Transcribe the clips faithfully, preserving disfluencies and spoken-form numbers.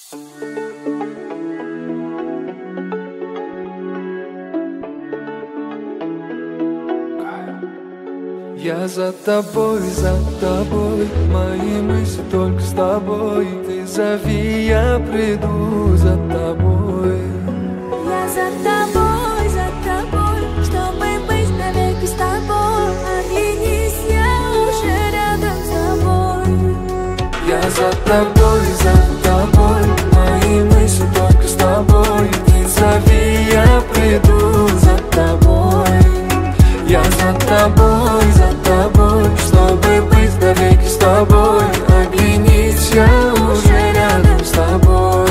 Я за тобой, за тобой, мои мысли только с тобой. Ты зови, я приду за тобой. Я за тобой, за тобой, чтобы быть навеки с тобой. Оглянись, я уже рядом с тобой. Я за тобой, за тобой, мои мысли только с тобой. Ты зови, я приду за тобой. Я за тобой, за тобой, чтобы быть навеки с тобой. Оглянись, я уже рядом с тобой.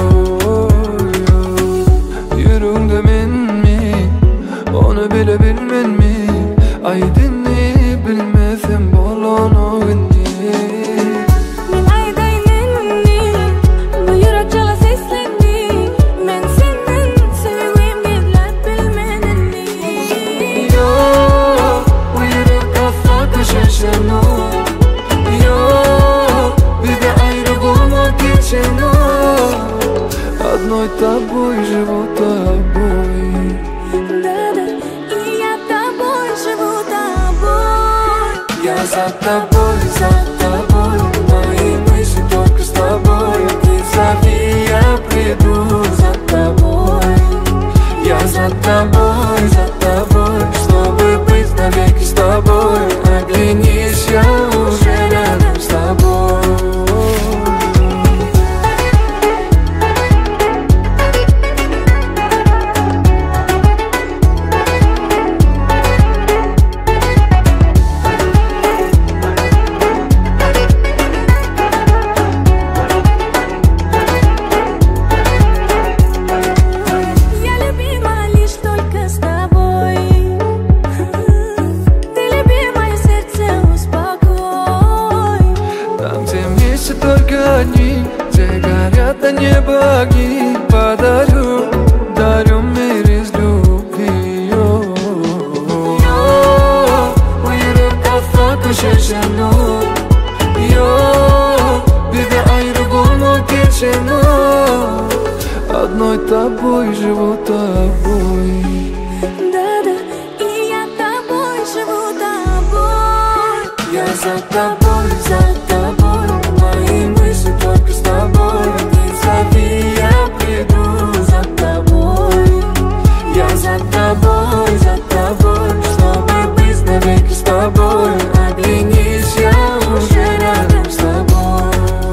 Yürümde minmi, onu bile bilmen mi? Aydın'ı bilmezim bolonu inni. Min aydayınni, bu yürek çala seslenni. Men senin sevgim gidler bilmenenni. Yok, bu yürek asla kaşışın o. Yok, bir de ayrı bulmak için o. Одной тобой живу тобой. Да-да, и я тобой живу тобой. Я за тобой, за тобой, мои мысли только с тобой. Ты зови, я приду за тобой. Я за тобой, за тобой, чтобы быть навеки с тобой. Оглянись, я уже рядом с тобой. Только одни, где горят до неба огни. Подарю, дарю мир из любви. Bu yürek asla kaşışın o. Bir de ayrı bulmak için o. Одной тобой живу тобой. Да-да, и я тобой живу тобой. Я за тобой, за тобой, мои мысли только с тобой. Ты зови, я приду за тобой. Я за тобой, за тобой, чтобы быть навеки с тобой. Оглянись, я уже рядом с тобой.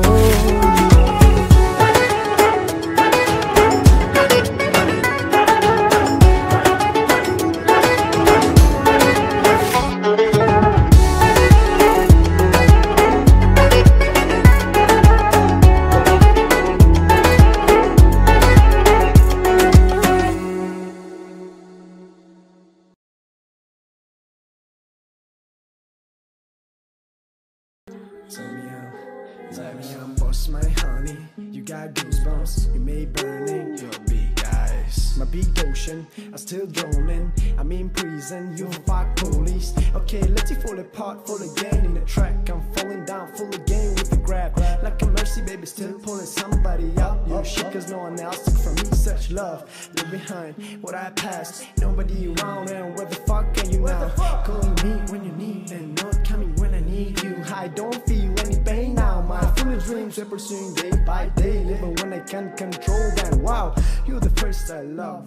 Turn me on, turn me on, boss, my honey. You got goosebumps, you made burning. Your big eyes, my big ocean, I'm still drowning. I'm in prison, you fuck police. Okay, let you fall apart, fall again in the track. I'm falling down, full again with the grab. Like a mercy, baby, still pulling somebody out. You shit, cause no one else took from me such love. Leave behind what I passed, nobody around, and where the fuck are you now? Calling me when you need, and not coming when I need you. I don't feel any pain now. My foolish dreams are pursuing day by day, living when I can't control them. Wow, you're the first I love.